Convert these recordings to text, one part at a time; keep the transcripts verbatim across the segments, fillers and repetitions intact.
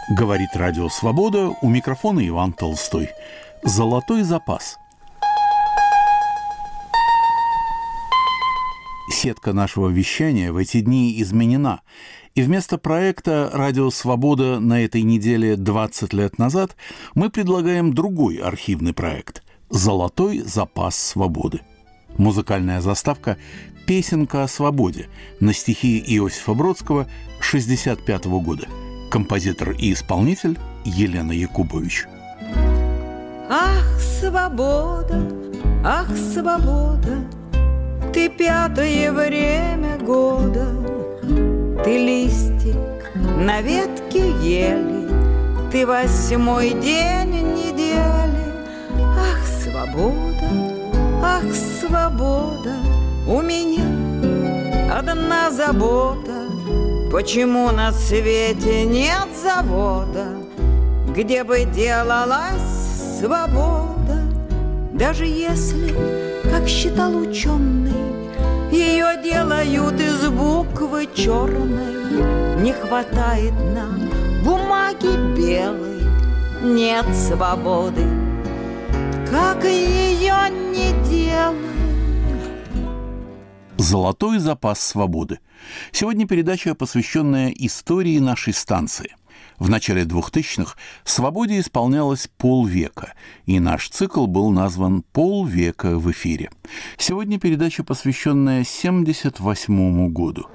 Говорит Радио Свобода, у микрофона Иван Толстой. Золотой запас. Сетка нашего вещания в эти дни изменена, и вместо проекта «Радио Свобода» на этой неделе двадцать лет назад мы предлагаем другой архивный проект «Золотой запас свободы». Музыкальная заставка «Песенка о свободе» на стихи Иосифа Бродского шестьдесят пятого года. Композитор и исполнитель Елена Якубович. Ах, свобода, ах, свобода, ты пятое время года, ты листик на ветке ели, ты восьмой день недели. Ах, свобода, ах, свобода, у меня одна забота: почему на свете нет завода, где бы делалась свобода? Даже если, как считал ученый, ее делают из буквы черной, не хватает нам бумаги белой, нет свободы, как ее не делай. «Золотой запас свободы». Сегодня передача, посвященная истории нашей станции. В начале двухтысячных «Свободе» исполнялось полвека, и наш цикл был назван «Полвека в эфире». Сегодня передача, посвященная семьдесят восьмому году.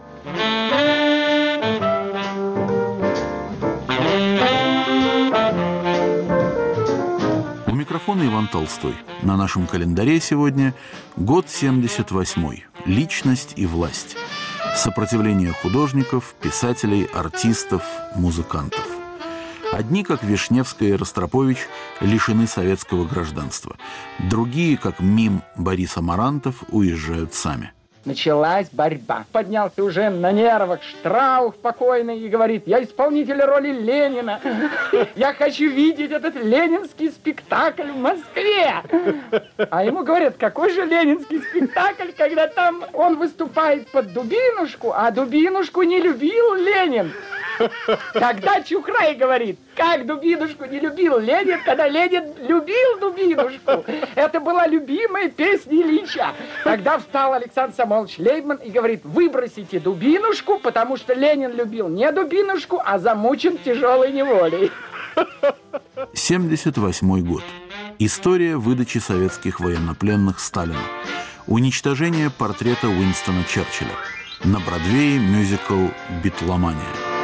У микрофона Иван Толстой. На нашем календаре сегодня год семьдесят восьмой. Личность и власть. Сопротивление художников, писателей, артистов, музыкантов. Одни, как Вишневская и Ростропович, лишены советского гражданства. Другие, как Мим, Борис Амарантов, уезжают сами. Началась борьба. Поднялся уже на нервах Штраух покойный и говорит: я исполнитель роли Ленина. Я хочу видеть этот ленинский спектакль в Москве. А ему говорят: какой же ленинский спектакль, когда там он выступает под Дубинушку, а Дубинушку не любил Ленин. Тогда Чухрай говорит: как Дубинушку не любил Ленин, когда Ленин любил Дубинушку. Это была любимая песня Ильича. Тогда встал Александр Самойлович Лейбман и говорит: выбросите Дубинушку, потому что Ленин любил не Дубинушку, а замучен тяжелой неволей. семьдесят восьмой год. История выдачи советских военнопленных Сталину. Уничтожение портрета Уинстона Черчилля. На Бродвее мюзикл «Битломания».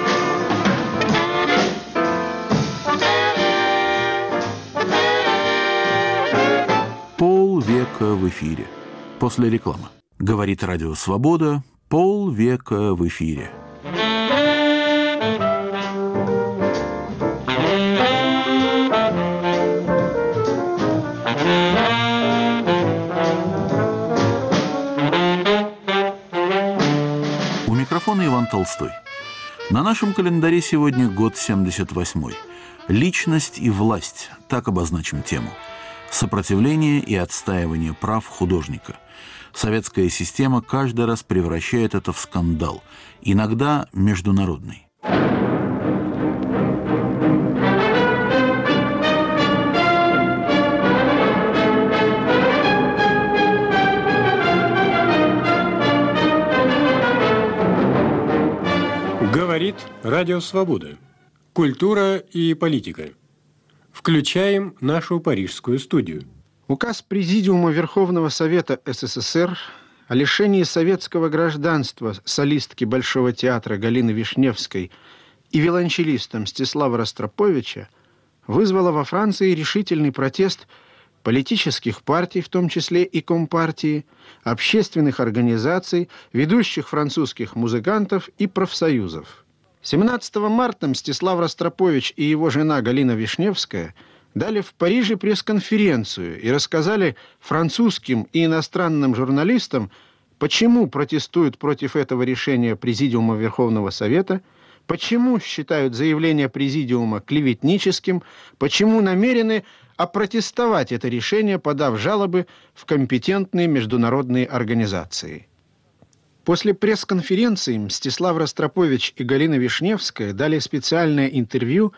Полвека в эфире. После рекламы. Говорит Радио Свобода. Полвека в эфире. У микрофона Иван Толстой. На нашем календаре сегодня год семьдесят восьмой. Личность и власть. Так обозначим тему. Сопротивление и отстаивание прав художника. Советская система каждый раз превращает это в скандал, иногда международный. Говорит Радио Свобода. Культура и политика. Включаем нашу парижскую студию. Указ Президиума Верховного Совета СССР о лишении советского гражданства солистки Большого театра Галины Вишневской и виолончелиста Мстислава Ростроповича вызвало во Франции решительный протест политических партий, в том числе и Компартии, общественных организаций, ведущих французских музыкантов и профсоюзов. семнадцатого марта Мстислав Ростропович и его жена Галина Вишневская дали в Париже пресс-конференцию и рассказали французским и иностранным журналистам, почему протестуют против этого решения Президиума Верховного Совета, почему считают заявление Президиума клеветническим, почему намерены опротестовать это решение, подав жалобы в компетентные международные организации. После пресс-конференции Мстислав Ростропович и Галина Вишневская дали специальное интервью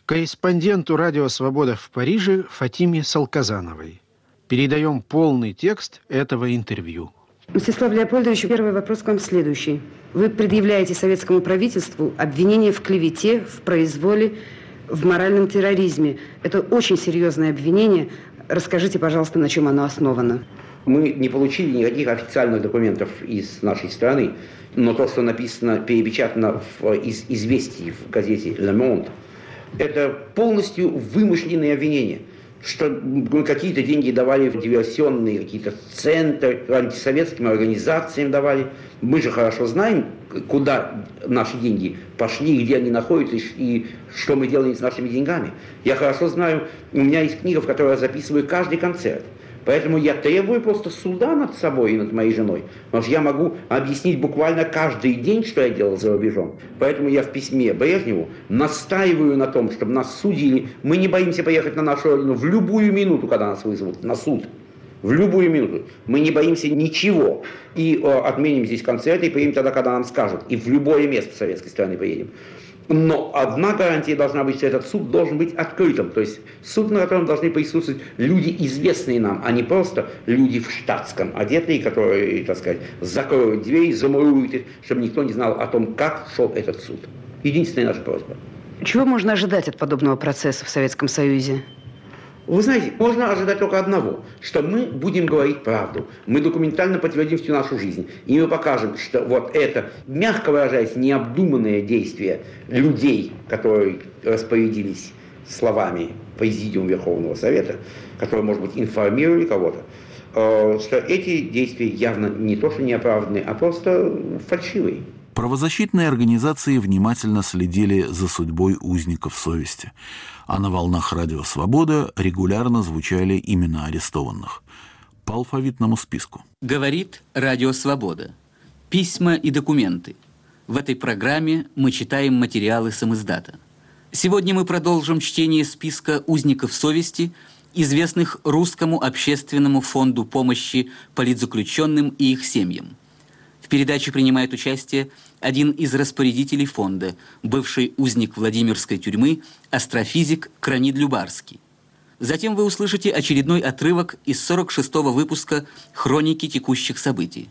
корреспонденту «Радио Свобода» в Париже Фатиме Салказановой. Передаем полный текст этого интервью. Мстислав Леопольдович, первый вопрос к вам следующий. Вы предъявляете советскому правительству обвинение в клевете, в произволе, в моральном терроризме. Это очень серьезное обвинение. Расскажите, пожалуйста, на чем оно основано. Мы не получили никаких официальных документов из нашей страны, но то, что написано, перепечатано в из, известии в газете «Le Monde», это полностью вымышленные обвинения, что мы какие-то деньги давали в диверсионные какие-то центры, антисоветским организациям давали. Мы же хорошо знаем, куда наши деньги пошли, где они находятся и что мы делаем с нашими деньгами. Я хорошо знаю, у меня есть книга, в которой я записываю каждый концерт. Поэтому я требую просто суда над собой и над моей женой. Потому что я могу объяснить буквально каждый день, что я делал за рубежом. Поэтому я в письме Брежневу настаиваю на том, чтобы нас судили. Мы не боимся поехать на нашу родину в любую минуту, когда нас вызовут на суд. В любую минуту. Мы не боимся ничего. И о, отменим здесь концерты и поедем тогда, когда нам скажут. И в любое место советской страны поедем. Но одна гарантия должна быть, что этот суд должен быть открытым. То есть суд, на котором должны присутствовать люди, известные нам, а не просто люди в штатском, одетые, которые, так сказать, закроют двери, замуруют их, чтобы никто не знал о том, как шел этот суд. Единственная наша просьба. Чего можно ожидать от подобного процесса в Советском Союзе? Вы знаете, можно ожидать только одного, что мы будем говорить правду. Мы документально подтвердим всю нашу жизнь. И мы покажем, что вот это, мягко выражаясь, необдуманное действие людей, которые распорядились словами Президиума Верховного Совета, которые, может быть, информировали кого-то, что эти действия явно не то что неоправданные, а просто фальшивые. Правозащитные организации внимательно следили за судьбой узников совести, а на волнах «Радио Свобода» регулярно звучали имена арестованных. По алфавитному списку. Говорит «Радио Свобода». Письма и документы. В этой программе мы читаем материалы самиздата. Сегодня мы продолжим чтение списка узников совести, известных Русскому общественному фонду помощи политзаключенным и их семьям. В передаче принимает участие один из распорядителей фонда, бывший узник Владимирской тюрьмы, астрофизик Кранид Любарский. Затем вы услышите очередной отрывок из сорок шестого выпуска «Хроники текущих событий».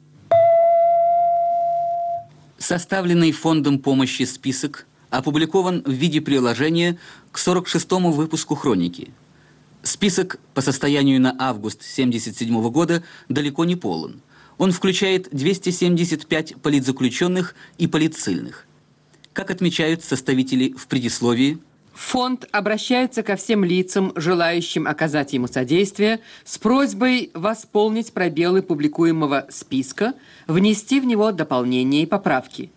Составленный фондом помощи список опубликован в виде приложения к сорок шестому выпуску «Хроники». Список по состоянию на август тысяча девятьсот семьдесят седьмого года далеко не полон. Он включает двести семьдесят пять политзаключенных и политссыльных. Как отмечают составители в предисловии, фонд обращается ко всем лицам, желающим оказать ему содействие, с просьбой восполнить пробелы публикуемого списка, внести в него дополнения и поправки.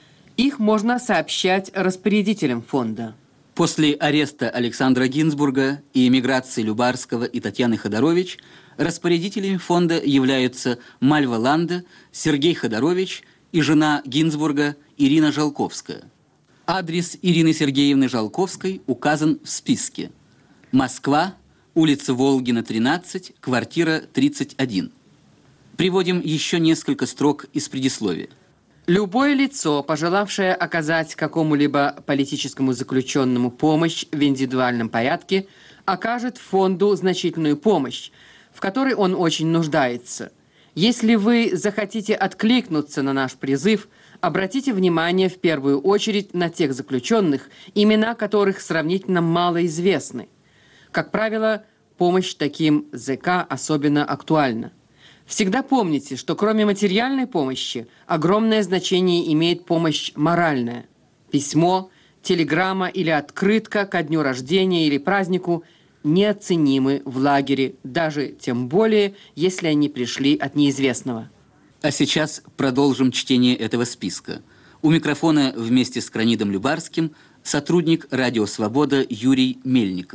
Их можно сообщать распорядителям фонда. После ареста Александра Гинзбурга и эмиграции Любарского и Татьяны Ходорович распорядителями фонда являются Мальва Ланда, Сергей Ходорович и жена Гинзбурга Ирина Жалковская. Адрес Ирины Сергеевны Жалковской указан в списке. Москва, улица Волгина, тринадцать, квартира тридцать один. Приводим еще несколько строк из предисловия. Любое лицо, пожелавшее оказать какому-либо политическому заключенному помощь в индивидуальном порядке, окажет фонду значительную помощь, в которой он очень нуждается. Если вы захотите откликнуться на наш призыв, обратите внимание в первую очередь на тех заключенных, имена которых сравнительно мало известны. Как правило, помощь таким ЗК особенно актуальна. Всегда помните, что кроме материальной помощи огромное значение имеет помощь моральная. Письмо, телеграмма или открытка ко дню рождения или празднику неоценимы в лагере, даже тем более, если они пришли от неизвестного. А сейчас продолжим чтение этого списка. У микрофона вместе с Кранидом Любарским сотрудник «Радио Свобода» Юрий Мельников.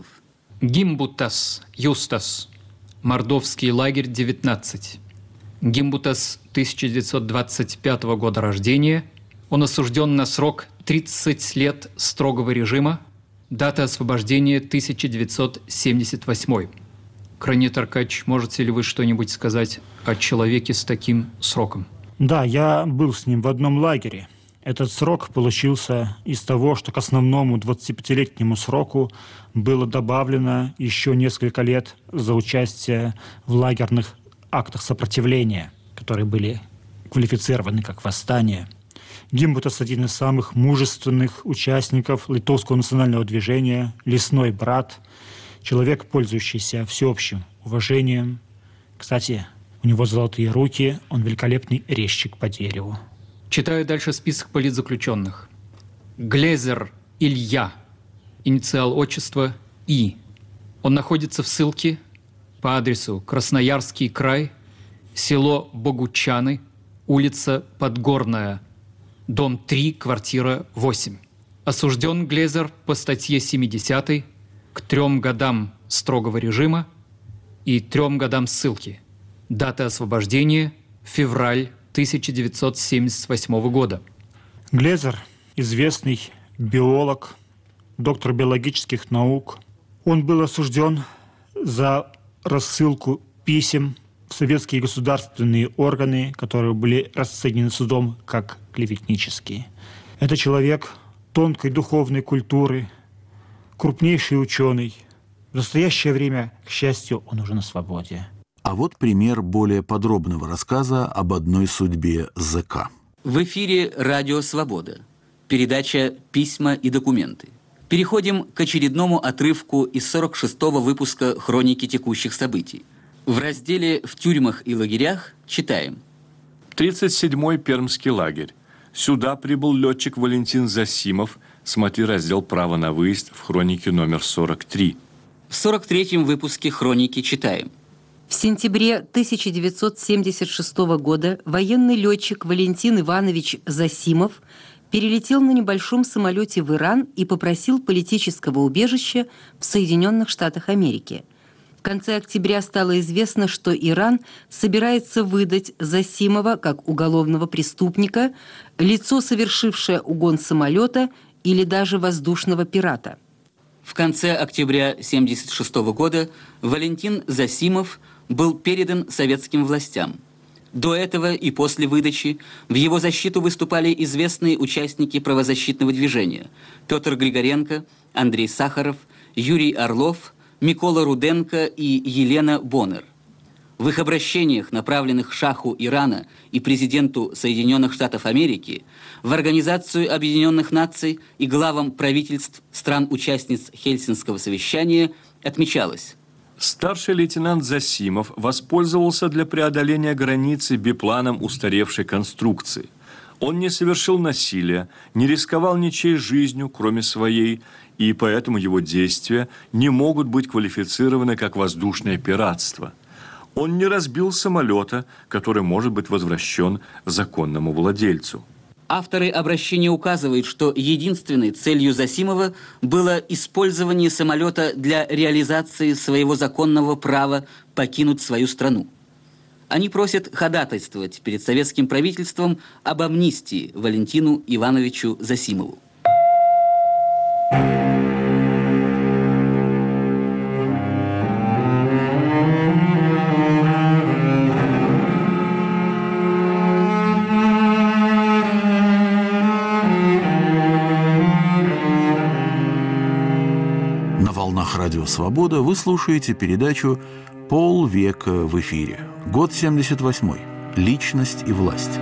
Гимбутас Юстас. Мордовский лагерь, девятнадцать. Гимбутас тысяча девятьсот двадцать пятого года рождения. Он осужден на срок тридцать лет строгого режима. Дата освобождения тысяча девятьсот семьдесят восьмой. Кранид Аркадьевич, можете ли вы что-нибудь сказать о человеке с таким сроком? Да, я был с ним в одном лагере. Этот срок получился из того, что к основному двадцатипятилетнему сроку было добавлено еще несколько лет за участие в лагерных актах сопротивления, которые были квалифицированы как восстание. Гимбутас – один из самых мужественных участников литовского национального движения, лесной брат, человек, пользующийся всеобщим уважением. Кстати, у него золотые руки, он великолепный резчик по дереву. Читаю дальше список политзаключенных. Глезер Илья, инициал отчества И. Он находится в ссылке по адресу Красноярский край, село Богучаны, улица Подгорная, дом три, квартира восемь. Осужден Глезер по статье семидесятой к трем годам строгого режима и трем годам ссылки. Дата освобождения – февраль тысяча девятьсот семьдесят восьмого года. Глезер – известный биолог, доктор биологических наук. Он был осужден за рассылку писем в советские государственные органы, которые были расценены судом как клеветнические. Это человек тонкой духовной культуры, крупнейший ученый. В настоящее время, к счастью, он уже на свободе. А вот пример более подробного рассказа об одной судьбе зэка. В эфире «Радио Свобода». Передача «Письма и документы». Переходим к очередному отрывку из сорок шестого выпуска «Хроники текущих событий». В разделе «В тюрьмах и лагерях» читаем. тридцать седьмой Пермский лагерь. Сюда прибыл летчик Валентин Засимов. Смотри раздел «Право на выезд» в хронике номер сорок три. В сорок третьем выпуске «Хроники» читаем. В сентябре тысяча девятьсот семьдесят шестого года военный летчик Валентин Иванович Засимов перелетел на небольшом самолете в Иран и попросил политического убежища в Соединенных Штатах Америки. В конце октября стало известно, что Иран собирается выдать Засимова как уголовного преступника, лицо, совершившее угон самолета или даже воздушного пирата. В конце октября тысяча девятьсот семьдесят шестого года Валентин Засимов был передан советским властям. До этого и после выдачи в его защиту выступали известные участники правозащитного движения Петр Григоренко, Андрей Сахаров, Юрий Орлов, Микола Руденко и Елена Боннер. В их обращениях, направленных шаху Ирана и президенту Соединенных Штатов Америки, в Организацию Объединенных Наций и главам правительств стран-участниц Хельсинского совещания, отмечалось: старший лейтенант Засимов воспользовался для преодоления границы бипланом устаревшей конструкции. Он не совершил насилия, не рисковал ничьей жизнью, кроме своей, и поэтому его действия не могут быть квалифицированы как воздушное пиратство. Он не разбил самолета, который может быть возвращен законному владельцу. Авторы обращения указывают, что единственной целью Засимова было использование самолета для реализации своего законного права покинуть свою страну. Они просят ходатайствовать перед советским правительством об амнистии Валентину Ивановичу Засимову. Радио «Свобода» вы слушаете передачу «Полвека в эфире». Год семьдесят восьмой. Личность и власть.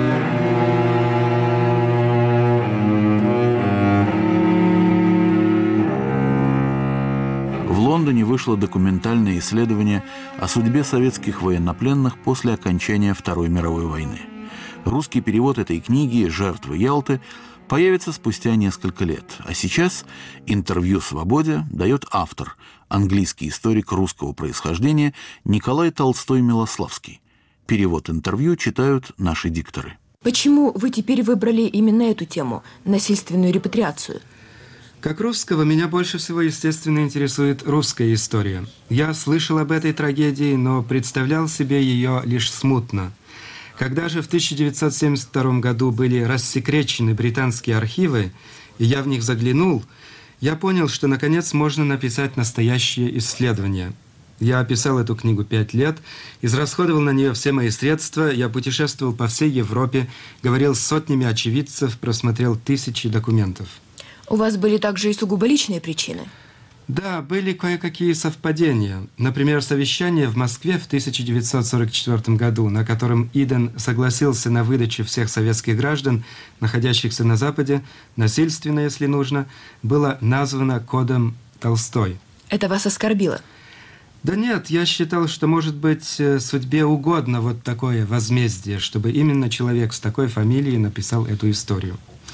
В Лондоне вышло документальное исследование о судьбе советских военнопленных после окончания Второй мировой войны. Русский перевод этой книги «Жертвы Ялты» появится спустя несколько лет. А сейчас интервью «Свободе» дает автор, английский историк русского происхождения Николай Толстой-Милославский. Перевод интервью читают наши дикторы. Почему вы теперь выбрали именно эту тему – насильственную репатриацию? Как русского, меня больше всего, естественно, интересует русская история. Я слышал об этой трагедии, но представлял себе ее лишь смутно. Когда же в тысяча девятьсот семьдесят втором году были рассекречены британские архивы, и я в них заглянул, я понял, что, наконец, можно написать настоящее исследование. Я писал эту книгу пять лет, израсходовал на нее все мои средства, я путешествовал по всей Европе, говорил с сотнями очевидцев, просмотрел тысячи документов. У вас были также и сугубо личные причины? Да, были кое-какие совпадения. Например, совещание в Москве в тысяча девятьсот сорок четвёртом году, на котором Иден согласился на выдачу всех советских граждан, находящихся на Западе, насильственно, если нужно, было названо кодом Толстой. Это вас оскорбило? Да нет, я считал, что, может быть, судьбе угодно вот такое возмездие, чтобы именно человек с такой фамилией написал эту историю.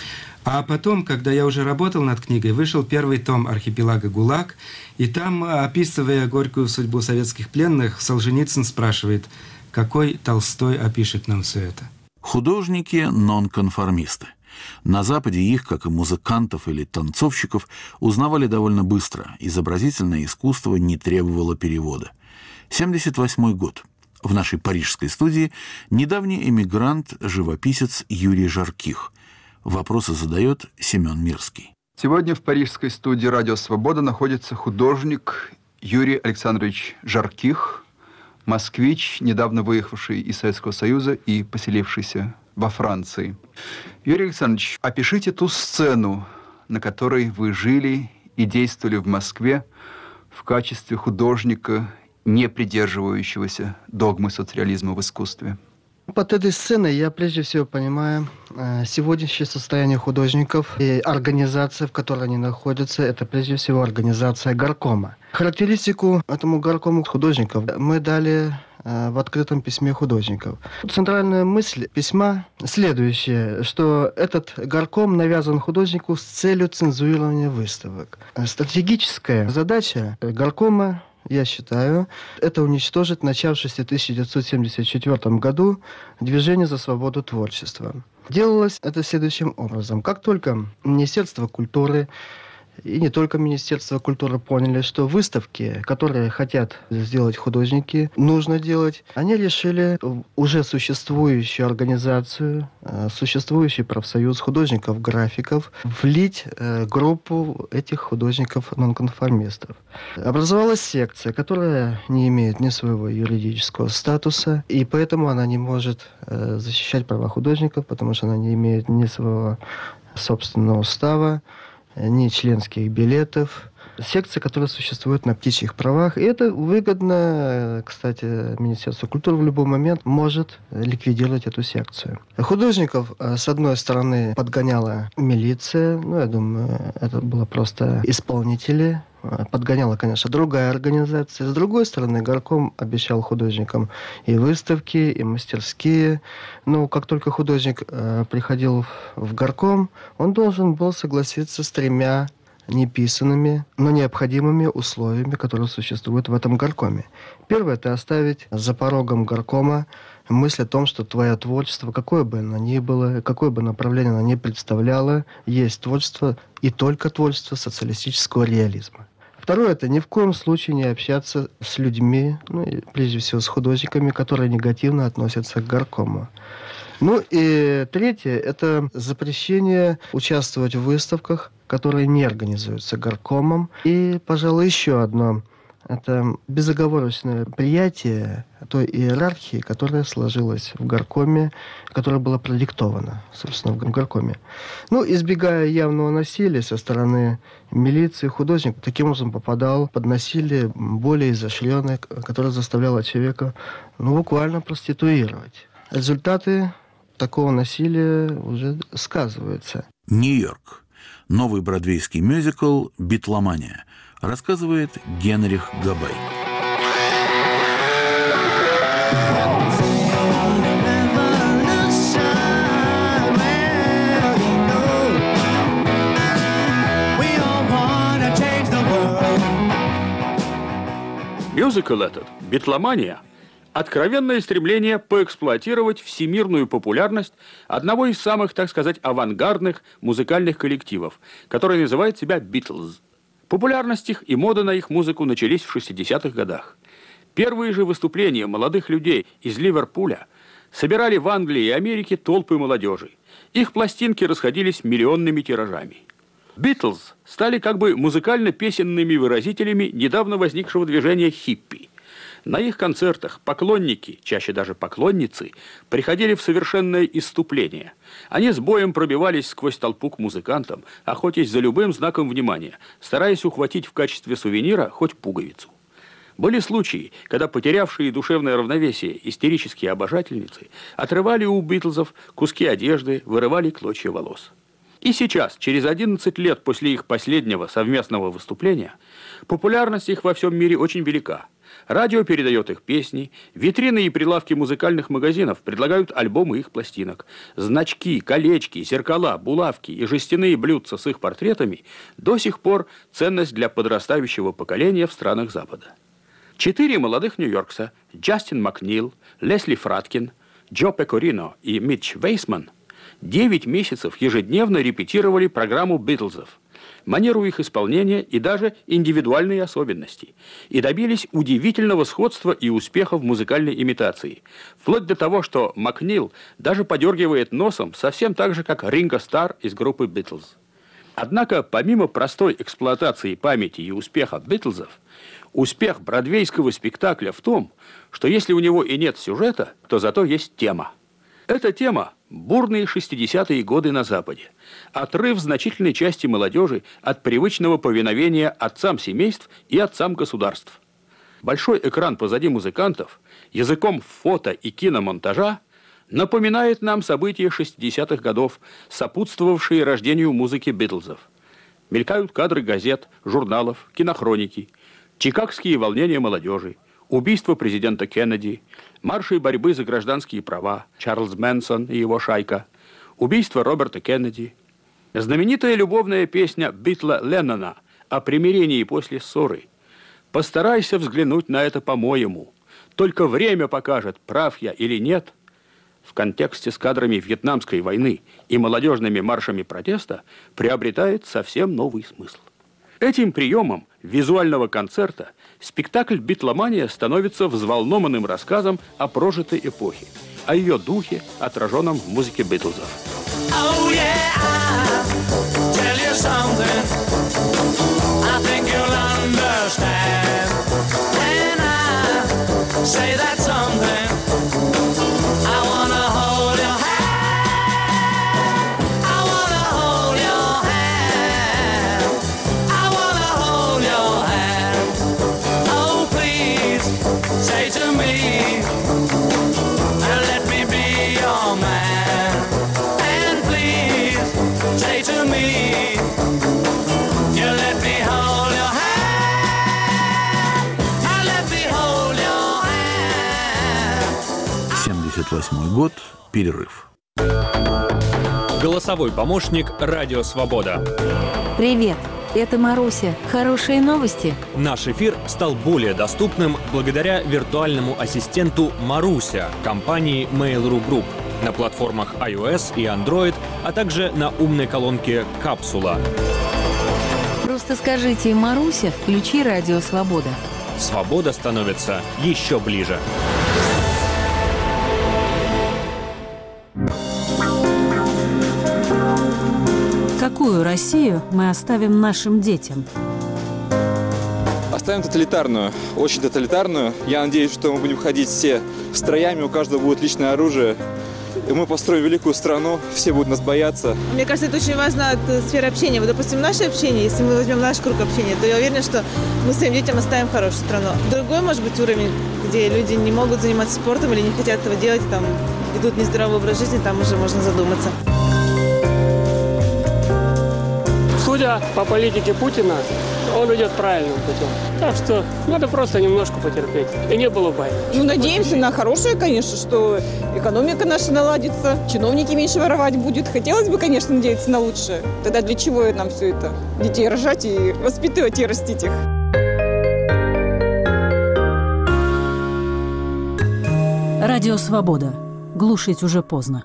А потом, когда я уже работал над книгой, вышел первый том «Архипелага ГУЛАГ», и там, описывая горькую судьбу советских пленных, Солженицын спрашивает, какой Толстой опишет нам все это. Художники – нонконформисты. На Западе их, как и музыкантов или танцовщиков, узнавали довольно быстро. Изобразительное искусство не требовало перевода. семьдесят восьмой год. В нашей парижской студии недавний эмигрант, живописец Юрий Жарких. Вопросы задает Семен Мирский. Сегодня в парижской студии «Радио Свобода» находится художник Юрий Александрович Жарких, москвич, недавно выехавший из Советского Союза и поселившийся во Франции. Юрий Александрович, опишите ту сцену, на которой вы жили и действовали в Москве в качестве художника, не придерживающегося догмы соцреализма в искусстве. Под этой сценой я прежде всего понимаю э, сегодняшнее состояние художников и организация, в которой они находятся, это прежде всего организация горкома. Характеристику этому горкому художников мы дали э, в открытом письме художников. Центральная мысль письма следующая, что этот горком навязан художнику с целью цензурирования выставок. Стратегическая задача горкома, я считаю, это уничтожить начавшееся в тысяча девятьсот семьдесят четвёртом году движение за свободу творчества. Делалось это следующим образом. Как только Министерство культуры и не только Министерство культуры поняли, что выставки, которые хотят сделать художники, нужно делать, они решили уже существующую организацию, существующий профсоюз художников-графиков влить группу этих художников-нонконформистов. Образовалась секция, которая не имеет ни своего юридического статуса, и поэтому она не может защищать права художников, потому что она не имеет ни своего собственного устава, ни членских билетов. Секция, которая существует на птичьих правах. И это выгодно, кстати, Министерство культуры в любой момент может ликвидировать эту секцию. Художников, с одной стороны, подгоняла милиция. Ну, я думаю, это было просто исполнители. Подгоняла, конечно, другая организация. С другой стороны, горком обещал художникам и выставки, и мастерские. Но как только художник э, приходил в горком, он должен был согласиться с тремя неписанными, но необходимыми условиями, которые существуют в этом горкоме. Первое – это оставить за порогом горкома мысль о том, что твое творчество, какое бы оно ни было, какое бы направление оно ни представляло, есть творчество и только творчество социалистического реализма. Второе – это ни в коем случае не общаться с людьми, ну и прежде всего с художниками, которые негативно относятся к горкому. Ну и третье – это запрещение участвовать в выставках, которые не организуются горкомом. И, пожалуй, еще одно – это безоговорочное приятие той иерархии, которая сложилась в горкоме, которая была продиктована, собственно, в горкоме. Ну, избегая явного насилия со стороны милиции, художник таким образом попадал под насилие более изощренное, которое заставляло человека, ну, буквально проституировать. Результаты такого насилия уже сказываются. Нью-Йорк. Новый бродвейский мюзикл «Битломания». Рассказывает Генрих Габай. Мюзикл этот «Битломания» – откровенное стремление поэксплуатировать всемирную популярность одного из самых, так сказать, авангардных музыкальных коллективов, который называет себя «Битлз». Популярность их и мода на их музыку начались в шестидесятых годах. Первые же выступления молодых людей из Ливерпуля собирали в Англии и Америке толпы молодежи. Их пластинки расходились миллионными тиражами. «Битлз» стали как бы музыкально-песенными выразителями недавно возникшего движения хиппи. На их концертах поклонники, чаще даже поклонницы, приходили в совершенное исступление. Они с боем пробивались сквозь толпу к музыкантам, охотясь за любым знаком внимания, стараясь ухватить в качестве сувенира хоть пуговицу. Были случаи, когда потерявшие душевное равновесие истерические обожательницы отрывали у Битлзов куски одежды, вырывали клочья волос. И сейчас, через одиннадцать лет после их последнего совместного выступления, популярность их во всем мире очень велика. Радио передает их песни, витрины и прилавки музыкальных магазинов предлагают альбомы их пластинок. Значки, колечки, зеркала, булавки и жестяные блюдца с их портретами до сих пор ценность для подрастающего поколения в странах Запада. Четыре молодых нью-йоркса – Джастин Макнил, Лесли Фраткин, Джо Пекорино и Митч Вейсман – девять месяцев ежедневно репетировали программу «Битлзов», манеру их исполнения и даже индивидуальные особенности, и добились удивительного сходства и успеха в музыкальной имитации, вплоть до того, что Макнил даже подергивает носом совсем так же, как Ринго Старр из группы «Битлз». Однако, помимо простой эксплуатации памяти и успеха «Битлзов», успех бродвейского спектакля в том, что если у него и нет сюжета, то зато есть тема. Эта тема – бурные шестидесятые годы на Западе, отрыв значительной части молодежи от привычного повиновения отцам семейств и отцам государств. Большой экран позади музыкантов, языком фото и киномонтажа, напоминает нам события шестидесятых годов, сопутствовавшие рождению музыки Битлзов. Мелькают кадры газет, журналов, кинохроники, чикагские волнения молодежи, убийство президента Кеннеди, марши борьбы за гражданские права, Чарльз Мэнсон и его шайка, убийство Роберта Кеннеди, знаменитая любовная песня Битла Леннона о примирении после ссоры. Постарайся взглянуть на это по-моему. Только время покажет, прав я или нет. В контексте с кадрами Вьетнамской войны и молодежными маршами протеста приобретает совсем новый смысл. Этим приемом визуального концерта спектакль «Битломания» становится взволнованным рассказом о прожитой эпохе, о ее духе, отраженном в музыке Битлзов. Oh, yeah, I'll tell you something. I think you'll understand. When I say that something, I wanna hold your hand. I wanna hold your hand. I wanna hold your hand. Oh, please say to me, let me be your man. And please say to me, you let me hold your hand. I let me hold your hand. семьдесят восьмой год. Перерыв. Голосовой помощник «Радио Свобода». Привет, это Маруся. Хорошие новости? Наш эфир стал более доступным благодаря виртуальному ассистенту «Маруся» компании Mail.ru Group на платформах iOS и Android, а также на умной колонке «Капсула». Просто скажите: «Маруся, включи Радио Свобода». Свобода становится еще ближе. Какую Россию мы оставим нашим детям? Оставим тоталитарную, очень тоталитарную. Я надеюсь, что мы будем ходить все строями, у каждого будет личное оружие. И мы построим великую страну, все будут нас бояться. Мне кажется, это очень важно от сферы общения. Вот, допустим, наше общение, если мы возьмем наш круг общения, то я уверена, что мы своим детям оставим хорошую страну. Другой, может быть, уровень, где люди не могут заниматься спортом или не хотят этого делать, там ведут нездоровый образ жизни, там уже можно задуматься. Судя по политике Путина, он идет правильным путем. Так что надо просто немножко потерпеть. И не было бай. Ну, надеемся на хорошее, конечно, что экономика наша наладится, чиновники меньше воровать будут. Хотелось бы, конечно, надеяться на лучшее. Тогда для чего нам все это? Детей рожать и воспитывать и растить их. Радио Свобода. Глушить уже поздно.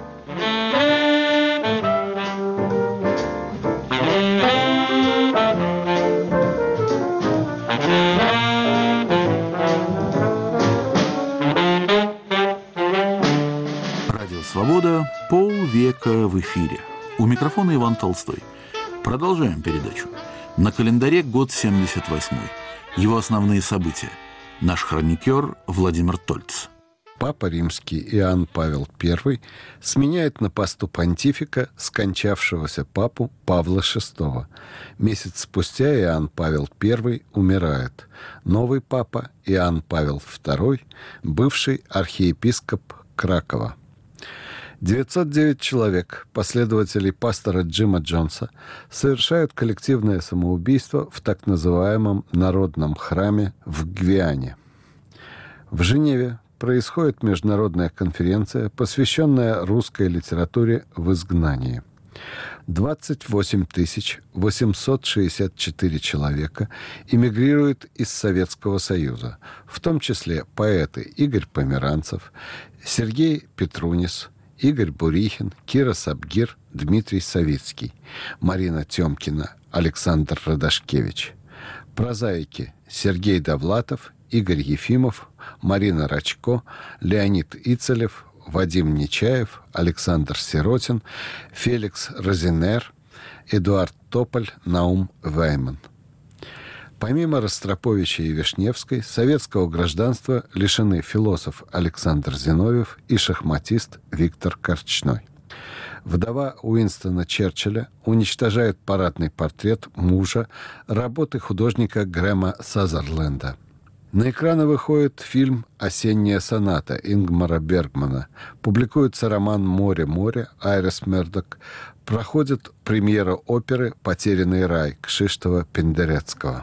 «Свобода» полвека в эфире. У микрофона Иван Толстой. Продолжаем передачу. На календаре год семьдесят восьмой. Его основные события. Наш хроникер Владимир Тольц. Папа Римский Иоанн Павел I сменяет на посту понтифика скончавшегося папу Павла шестого. Месяц спустя Иоанн Павел I умирает. Новый папа Иоанн Павел второй, бывший архиепископ Кракова. девятьсот девять человек, последователей пастора Джима Джонса, совершают коллективное самоубийство в так называемом народном храме в Гвиане. В Женеве происходит международная конференция, посвященная русской литературе в изгнании. двадцать восемь тысяч восемьсот шестьдесят четыре человека эмигрируют из Советского Союза, в том числе поэты Игорь Померанцев, Сергей Петрунис, Игорь Бурихин, Кира Сабгир, Дмитрий Савицкий, Марина Тёмкина, Александр Радашкевич. Прозаики Сергей Довлатов, Игорь Ефимов, Марина Рачко, Леонид Ицелев, Вадим Нечаев, Александр Сиротин, Феликс Розенер, Эдуард Тополь, Наум Вейман. Помимо Ростроповича и Вишневской, советского гражданства лишены философ Александр Зиновьев и шахматист Виктор Корчной. Вдова Уинстона Черчилля уничтожает парадный портрет мужа работы художника Грэма Сазерленда. На экраны выходит фильм «Осенняя соната» Ингмара Бергмана. Публикуется роман «Море, море» Айрис Мердок. Проходит премьера оперы «Потерянный рай» Кшиштофа Пендерецкого.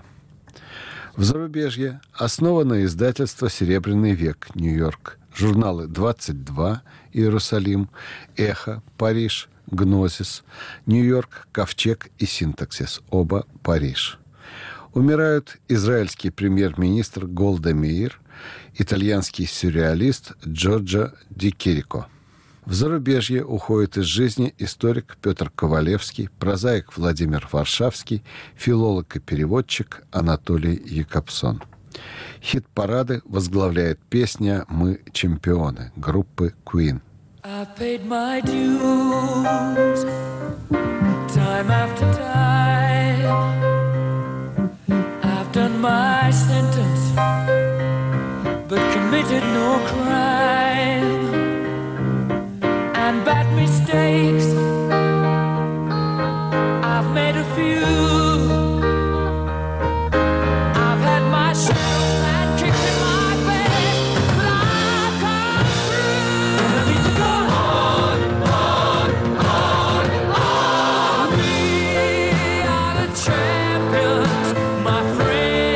В зарубежье основано издательство «Серебряный век» Нью-Йорк. Журналы «двадцать два» Иерусалим, «Эхо» Париж, «Гнозис», Нью-Йорк, «Ковчег» и «Синтаксис» оба Париж. Умирают израильский премьер-министр Голда Меир, итальянский сюрреалист Джорджо Ди Кирико. В зарубежье уходит из жизни историк Петр Ковалевский, прозаик Владимир Варшавский, филолог и переводчик Анатолий Якобсон. Хит-парады возглавляет песня «Мы чемпионы» группы Queen. Done my sentence, but committed no crime, and bad mistakes I've made a few. I've had my shadows and kicks in my face, but I've come through. I need to go on, on, on, on. We are the champions, my friend.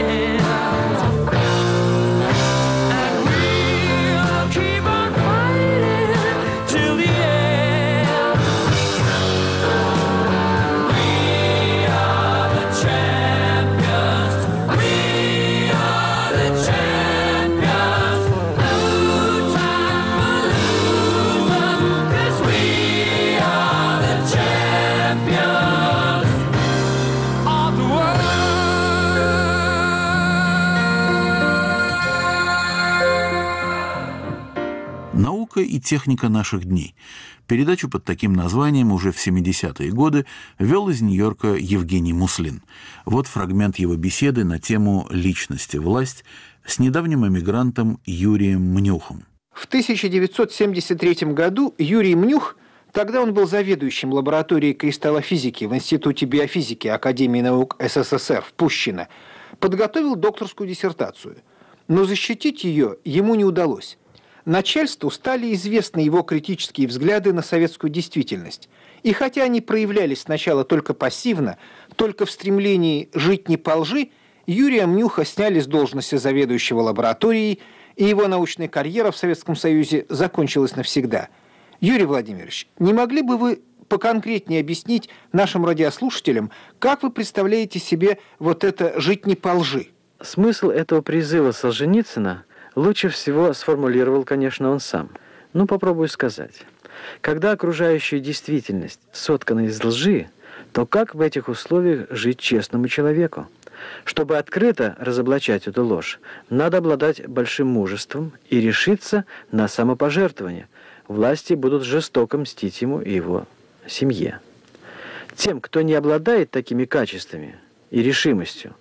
«Наука и техника наших дней». Передачу под таким названием уже в семидесятые годы вел из Нью-Йорка Евгений Муслин. Вот фрагмент его беседы на тему «Личность и власть» с недавним эмигрантом Юрием Мнюхом. В тысяча девятьсот семьдесят третьем году Юрий Мнюх, тогда он был заведующим лабораторией кристаллофизики в Институте биофизики Академии наук СССР в Пущино, подготовил докторскую диссертацию. Но защитить ее ему не удалось. Начальству стали известны его критические взгляды на советскую действительность. И хотя они проявлялись сначала только пассивно, только в стремлении жить не по лжи, Юрия Мнюха сняли с должности заведующего лабораторией, и его научная карьера в Советском Союзе закончилась навсегда. Юрий Владимирович, не могли бы вы поконкретнее объяснить нашим радиослушателям, как вы представляете себе вот это «жить не по лжи»? Смысл этого призыва Солженицына лучше всего сформулировал, конечно, он сам. Ну, попробую сказать. Когда окружающая действительность соткана из лжи, то как в этих условиях жить честному человеку? Чтобы открыто разоблачать эту ложь, надо обладать большим мужеством и решиться на самопожертвование. Власти будут жестоко мстить ему и его семье. Тем, кто не обладает такими качествами и решимостью,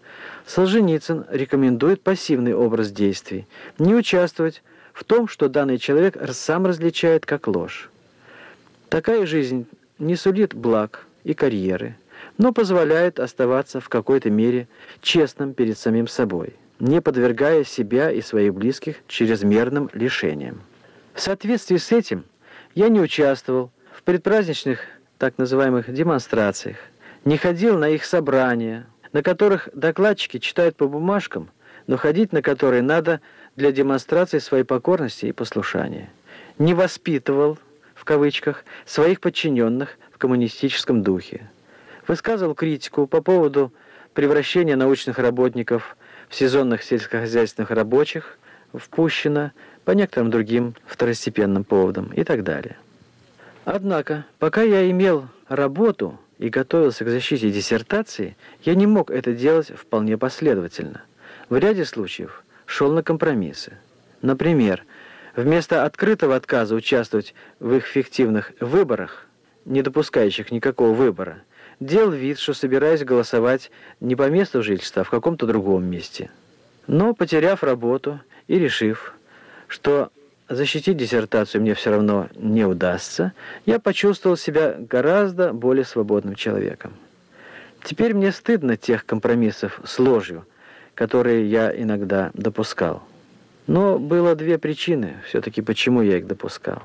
Солженицын рекомендует пассивный образ действий, не участвовать в том, что данный человек сам различает как ложь. Такая жизнь не сулит благ и карьеры, но позволяет оставаться в какой-то мере честным перед самим собой, не подвергая себя и своих близких чрезмерным лишениям. В соответствии с этим я не участвовал в предпраздничных так называемых демонстрациях, не ходил на их собрания, на которых докладчики читают по бумажкам, но ходить на которые надо для демонстрации своей покорности и послушания. Не воспитывал, в кавычках, своих подчиненных в коммунистическом духе. Высказывал критику по поводу превращения научных работников в сезонных сельскохозяйственных рабочих, впущено по некоторым другим второстепенным поводам и так далее. Однако, пока я имел работу и готовился к защите диссертации, я не мог это делать вполне последовательно. В ряде случаев шел на компромиссы. Например, вместо открытого отказа участвовать в их фиктивных выборах, не допускающих никакого выбора, делал вид, что собираюсь голосовать не по месту жительства, а в каком-то другом месте. Но, потеряв работу и решив, что защитить диссертацию мне все равно не удастся, я почувствовал себя гораздо более свободным человеком. Теперь мне стыдно тех компромиссов с ложью, которые я иногда допускал. Но было две причины, все-таки, почему я их допускал.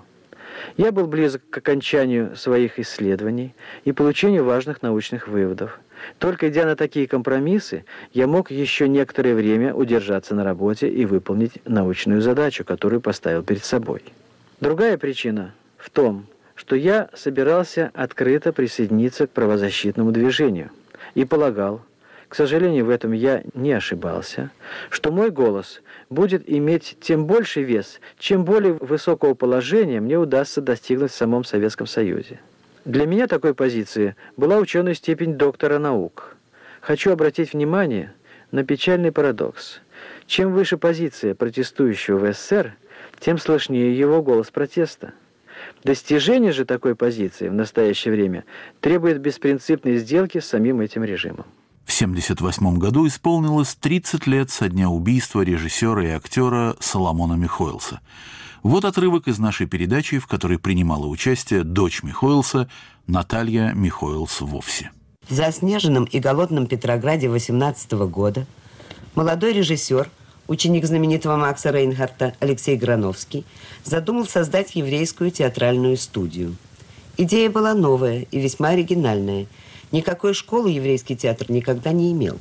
Я был близок к окончанию своих исследований и получению важных научных выводов. Только идя на такие компромиссы, я мог еще некоторое время удержаться на работе и выполнить научную задачу, которую поставил перед собой. Другая причина в том, что я собирался открыто присоединиться к правозащитному движению и полагал, к сожалению, в этом я не ошибался, что мой голос будет иметь тем больший вес, чем более высокого положения мне удастся достигнуть в самом Советском Союзе. Для меня такой позиции была ученая степень доктора наук. Хочу обратить внимание на печальный парадокс. Чем выше позиция протестующего в СССР, тем слышнее его голос протеста. Достижение же такой позиции в настоящее время требует беспринципной сделки с самим этим режимом. В тысяча девятьсот семьдесят восьмом году исполнилось тридцать лет со дня убийства режиссера и актера Соломона Михоэлса. Вот отрывок из нашей передачи, в которой принимала участие дочь Михоэлса Наталья Михоэлс-Вовсе. В заснеженном и голодном Петрограде восемнадцатого года молодой режиссер, ученик знаменитого Макса Рейнхарта Алексей Грановский, задумал создать еврейскую театральную студию. Идея была новая и весьма оригинальная. Никакой школы еврейский театр никогда не имел.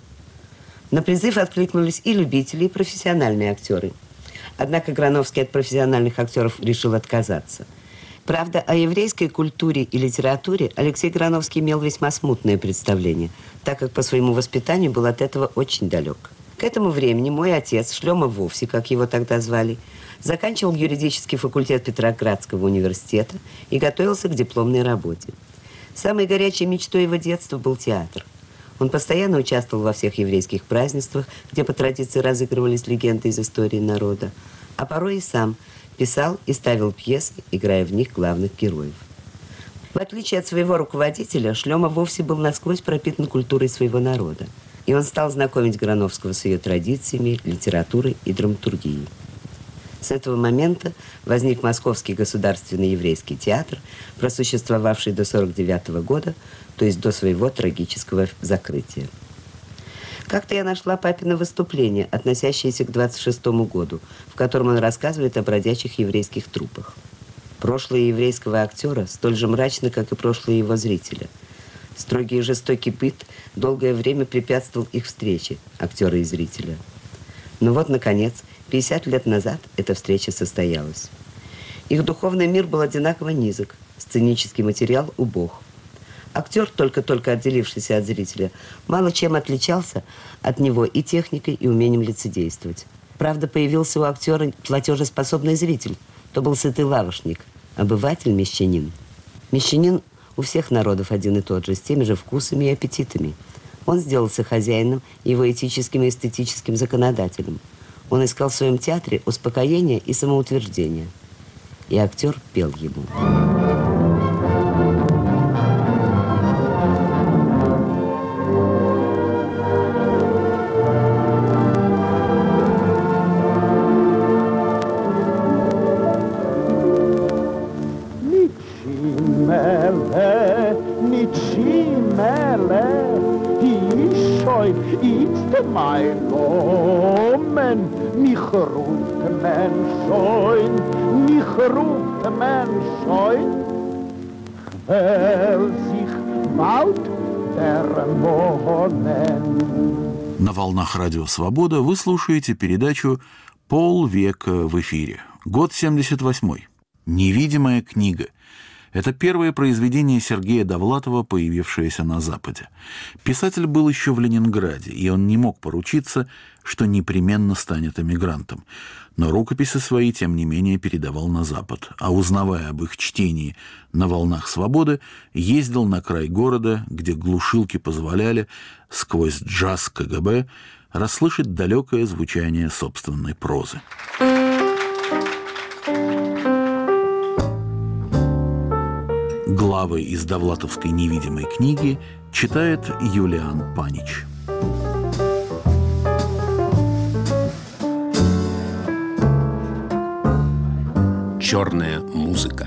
На призыв откликнулись и любители, и профессиональные актеры. Однако Грановский от профессиональных актеров решил отказаться. Правда, о еврейской культуре и литературе Алексей Грановский имел весьма смутное представление, так как по своему воспитанию был от этого очень далек. К этому времени мой отец, Шлёма Вовсе, как его тогда звали, заканчивал юридический факультет Петроградского университета и готовился к дипломной работе. Самой горячей мечтой его детства был театр. Он постоянно участвовал во всех еврейских празднествах, где по традиции разыгрывались легенды из истории народа, а порой и сам писал и ставил пьесы, играя в них главных героев. В отличие от своего руководителя, Шлёма Вовсе был насквозь пропитан культурой своего народа, и он стал знакомить Грановского с ее традициями, литературой и драматургией. С этого момента возник Московский государственный еврейский театр, просуществовавший до сорок девятого года, то есть до своего трагического закрытия. Как-то я нашла папино выступление, относящееся к двадцать шестому году, в котором он рассказывает о бродячих еврейских труппах. Прошлое еврейского актера столь же мрачно, как и прошлое его зрителя. Строгий и жестокий быт долгое время препятствовал их встрече, актера и зрителя. Но вот, наконец, пятьдесят лет назад эта встреча состоялась. Их духовный мир был одинаково низок, сценический материал убог. Актер, только-только отделившийся от зрителя, мало чем отличался от него и техникой, и умением лицедействовать. Правда, появился у актера платежеспособный зритель. То был сытый лавошник, обыватель-мещанин. Мещанин у всех народов один и тот же, с теми же вкусами и аппетитами. Он сделался хозяином, его этическим и эстетическим законодателем. Он искал в своем театре успокоения и самоутверждения. И актер пел ему. chimele, ishoin, it's my lomen, mich ruft men schoin, mich ruft men schoin, quäl sich bald der Monen. На волнах Радио Свобода вы слушаете передачу «Полвека в эфире». Год семьдесят восьмой. «Невидимая книга». Это первое произведение Сергея Довлатова, появившееся на Западе. Писатель был еще в Ленинграде, и он не мог поручиться, что непременно станет эмигрантом. Но рукописи свои, тем не менее, передавал на Запад, а узнавая об их чтении на волнах свободы, ездил на край города, где глушилки позволяли сквозь джаз ка гэ бэ расслышать далекое звучание собственной прозы. Главы из довлатовской «Невидимой книги» читает Юлиан Панич. Черная музыка.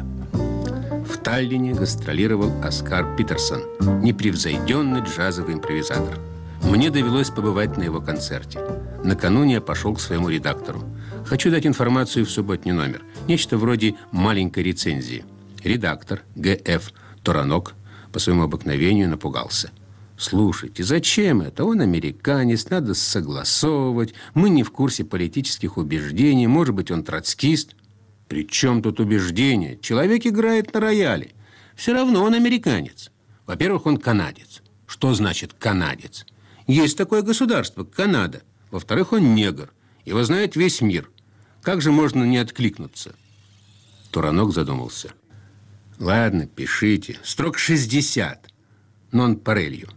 В Таллине гастролировал Оскар Питерсон, непревзойденный джазовый импровизатор. Мне довелось побывать на его концерте. Накануне я пошел к своему редактору. Хочу дать информацию в субботний номер. Нечто вроде маленькой рецензии. Редактор Г Ф Торанок по своему обыкновению напугался. «Слушайте, зачем это? Он американец, надо согласовывать. Мы не в курсе политических убеждений. Может быть, он троцкист?» «При чем тут убеждения? Человек играет на рояле. Все равно он американец. Во-первых, он канадец. Что значит канадец? Есть такое государство, Канада. Во-вторых, он негр. Его знает весь мир. Как же можно не откликнуться?» Туранок задумался. «Ладно, пишите. Строк шестьдесят. Нон парелью».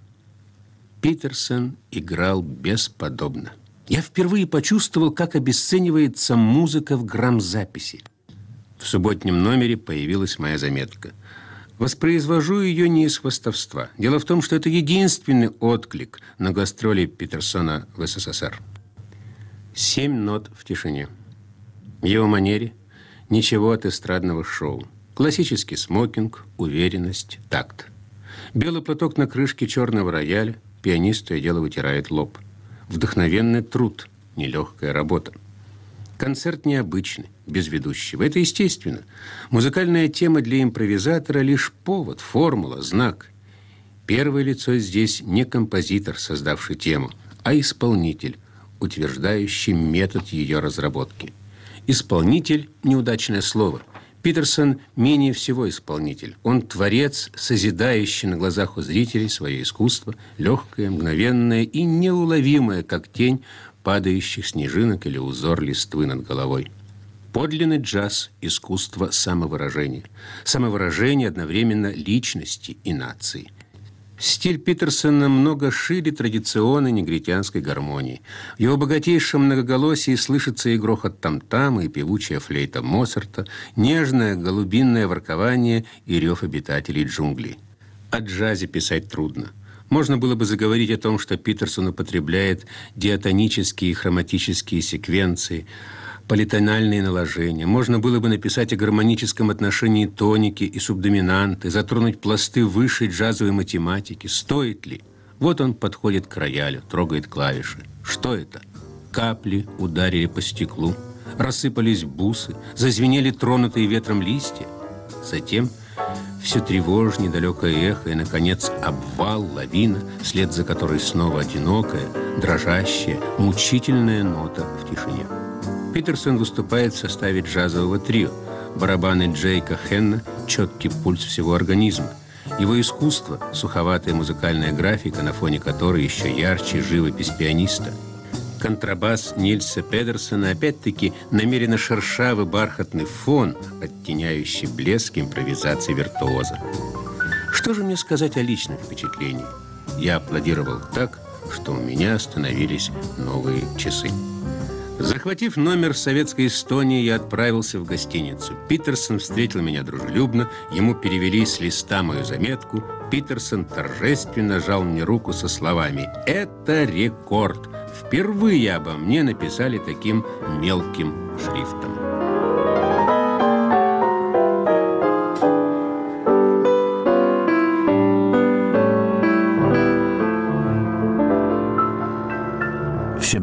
Питерсон играл бесподобно. Я впервые почувствовал, как обесценивается музыка в грамзаписи. В субботнем номере появилась моя заметка. Воспроизвожу ее не из хвастовства. Дело в том, что это единственный отклик на гастроли Питерсона в С С С Р. Семь нот в тишине. В его манере ничего от эстрадного шоу. Классический смокинг, уверенность, такт. Белый платок на крышке черного рояля, пианист то и дело вытирает лоб. Вдохновенный труд, нелегкая работа. Концерт необычный, без ведущего. Это естественно. Музыкальная тема для импровизатора – лишь повод, формула, знак. Первое лицо здесь не композитор, создавший тему, а исполнитель, утверждающий метод ее разработки. Исполнитель – неудачное слово. Питерсон менее всего исполнитель. Он творец, созидающий на глазах у зрителей свое искусство, легкое, мгновенное и неуловимое, как тень падающих снежинок или узор листвы над головой. Подлинный джаз – искусство самовыражения. Самовыражение одновременно личности и нации. Стиль Питерсона много шире традиционной негритянской гармонии. В его богатейшем многоголосии слышится и грохот там-тама, и певучая флейта Моцарта, нежное голубинное воркование и рев обитателей джунглей. О джазе писать трудно. Можно было бы заговорить о том, что Питерсон употребляет диатонические и хроматические секвенции, политональные наложения. Можно было бы написать о гармоническом отношении тоники и субдоминанты, затронуть пласты высшей джазовой математики. Стоит ли? Вот он подходит к роялю, трогает клавиши. Что это? Капли ударили по стеклу, рассыпались бусы, зазвенели тронутые ветром листья. Затем все тревожнее далекое эхо и, наконец, обвал, лавина, вслед за которой снова одинокая, дрожащая, мучительная нота в тишине. Питерсон выступает в составе джазового трио. Барабаны Джейка Хенна – четкий пульс всего организма. Его искусство – суховатая музыкальная графика, на фоне которой еще ярче живопись пианиста. Контрабас Нильса Педерсона опять-таки намеренно шершавый бархатный фон, оттеняющий блеск импровизации виртуоза. Что же мне сказать о личном впечатлении? Я аплодировал так, что у меня остановились новые часы. Захватив номер советской Эстонии, я отправился в гостиницу. Питерсон встретил меня дружелюбно, ему перевели с листа мою заметку. Питерсон торжественно жал мне руку со словами: «Это рекорд! Впервые обо мне написали таким мелким шрифтом».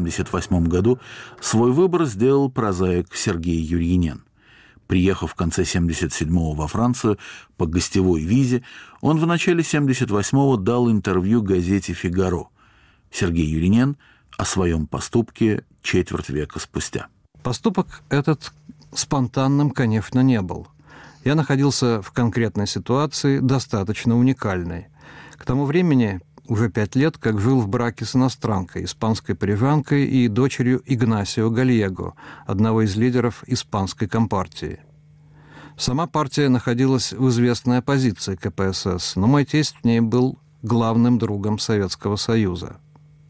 семьдесят восьмом году свой выбор сделал прозаик Сергей Юрьянен. Приехав в конце семьдесят седьмого во Францию по гостевой визе, он в начале семьдесят восьмого дал интервью газете «Фигаро». Сергей Юрьянен о своем поступке четверть века спустя. Поступок этот спонтанным, конечно, не был. Я находился в конкретной ситуации, достаточно уникальной. К тому времени уже пять лет, как жил в браке с иностранкой, испанской парижанкой и дочерью Игнасио Гальего, одного из лидеров испанской компартии. Сама партия находилась в известной оппозиции к ка пэ эс эс, но мой тесть в ней был главным другом Советского Союза.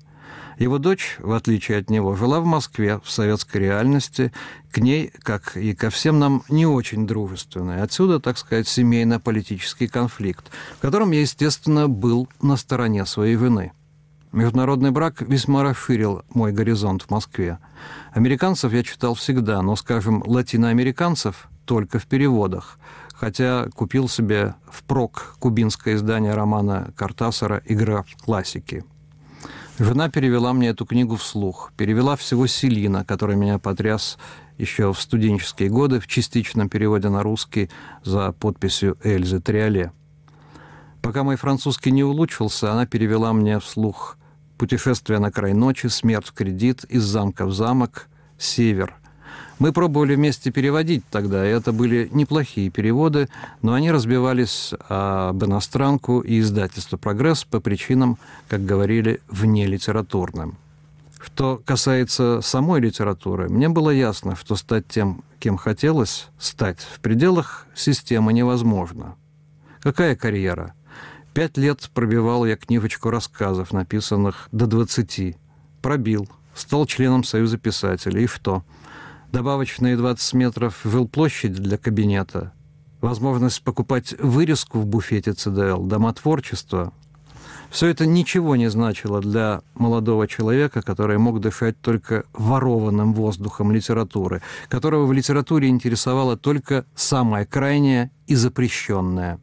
Его дочь, в отличие от него, жила в Москве, в советской реальности, к ней, как и ко всем нам, не очень дружественной. Отсюда, так сказать, семейно-политический конфликт, в котором я, естественно, был на стороне своей жены. Международный брак весьма расширил мой горизонт в Москве. Американцев я читал всегда, но, скажем, латиноамериканцев только в переводах, хотя купил себе впрок кубинское издание романа Кортасара «Игра в классики». Жена перевела мне эту книгу вслух. Перевела всего Селина, который меня потряс еще в студенческие годы в частичном переводе на русский за подписью Эльзы Триоле. Пока мой французский не улучшился, она перевела мне вслух «Путешествие на край ночи», «Смерть в кредит», «Из замка в замок», «Север». Мы пробовали вместе переводить тогда, и это были неплохие переводы, но они разбивались об иностранку и издательство «Прогресс» по причинам, как говорили, внелитературным. Что касается самой литературы, мне было ясно, что стать тем, кем хотелось стать, в пределах системы невозможно. Какая карьера? Пять лет пробивал я книжечку рассказов, написанных до двадцати. Пробил, стал членом Союза писателей. И что? Добавочные двадцать метров жилплощади для кабинета, возможность покупать вырезку в буфете цэ дэ эл, дома творчества. Все это ничего не значило для молодого человека, который мог дышать только ворованным воздухом литературы, которого в литературе интересовало только самое крайнее и запрещенное.